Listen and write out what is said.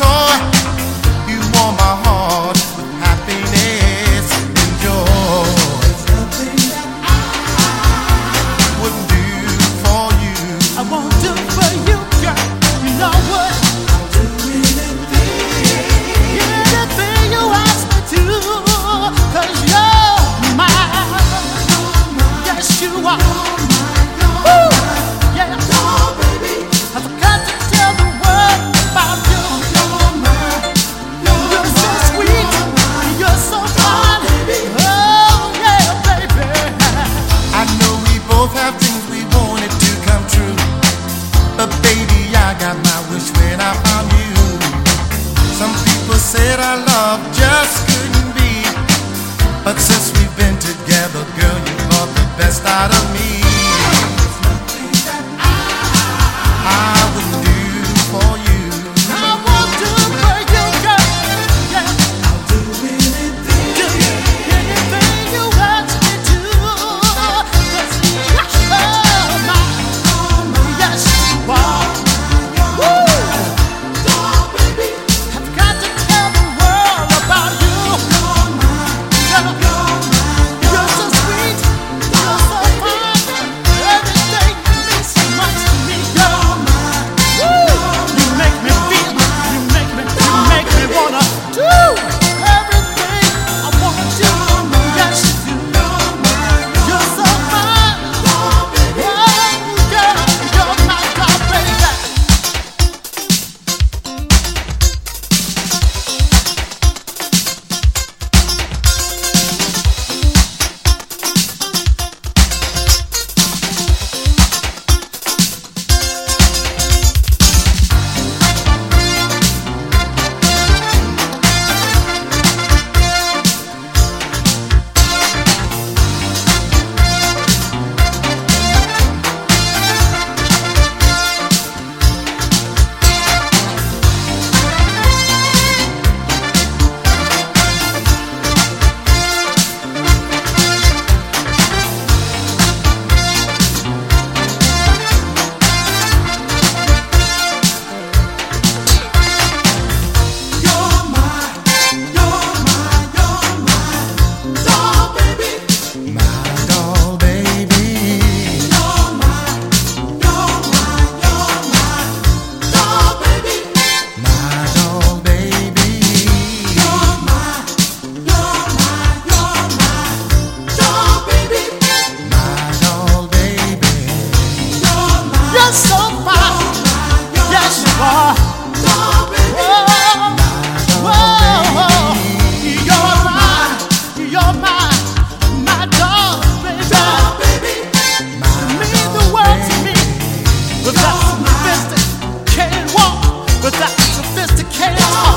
toy. You warm my heart with happiness and joy. There's nothing that I wouldn't do for you. I won't do for you, girl. You know what? I'll do anything You ask me to, 'cause you're mine. Yes, you are. Woo! Yeah. I've got to tell the world about you. You're so sweet. You're so fine. Oh, yeah, baby. I know we both have things we wanted to come true, but baby, I got my wish when I found you. Some people said our love just couldn't be, but since we've been together, girl, you brought the best out of me. There's nothing that I wouldn't do for you. I won't do for you, girl. Yeah. I'll do anything. Do anything you ask me to. 'Cause you're mine. Yes, you are. Woo! I've got to tell the world about you. You're so sweet. You're so fine. Everything means so much to me, girl. Woo! You make me feel. You make me wanna do everything I wanna do. Yes, you do. You're so fine. Oh, girl, you're my girl, baby. My doll, baby. My doll, baby. My doll, baby. You're so fine. Yes, you are. Whoa, you're mine. You're mine. My dog, baby. Mean the world to me. With that sophisticated walk, with that sophisticated talk.